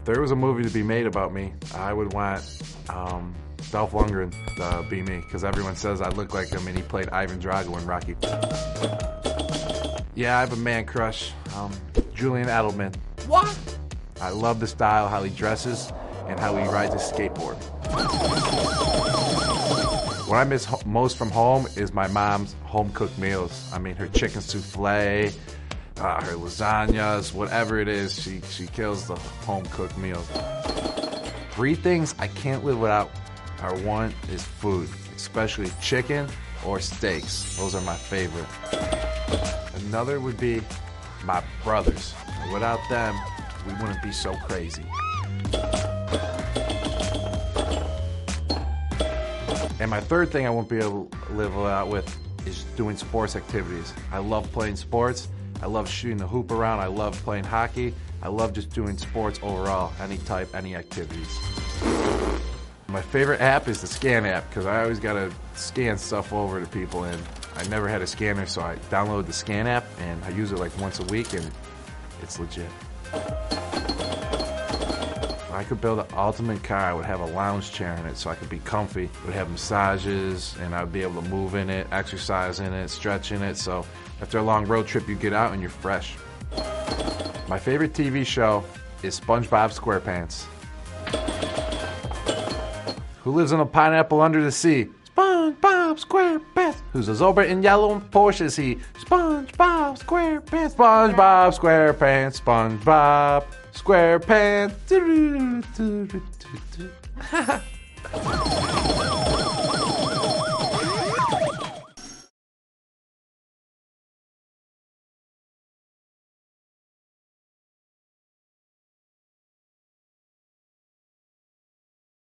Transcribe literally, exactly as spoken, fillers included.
If there was a movie to be made about me, I would want um, Dolph Lundgren to be me, because everyone says I look like him, and he played Ivan Drago in Rocky. Yeah, I have a man crush, um, Julian Edelman. What? I love the style, how he dresses, and how he rides his skateboard. What I miss ho- most from home is my mom's home-cooked meals. I mean, her chicken souffle, uh, her lasagnas, whatever it is, she, she kills the home-cooked meals. Three things I can't live without are one is food, especially chicken or steaks. Those are my favorite. Another would be my brothers. Without them, we wouldn't be so crazy. And my third thing I won't be able to live without with is doing sports activities. I love playing sports. I love shooting the hoop around. I love playing hockey. I love just doing sports overall, any type, any activities. My favorite app is the Scan app, because I always got to scan stuff over to people, and I never had a scanner, so I downloaded the Scan app, and I use it like once a week, and it's legit. If I could build an ultimate car, I would have a lounge chair in it so I could be comfy. It would have massages, and I would be able to move in it, exercise in it, stretch in it, so after a long road trip, you get out and you're fresh. My favorite T V show is SpongeBob SquarePants. Who lives in a pineapple under the sea? SpongeBob SquarePants. Who's a Zobra in yellow and Porsche is he? SpongeBob SquarePants. SpongeBob SquarePants. SpongeBob SquarePants.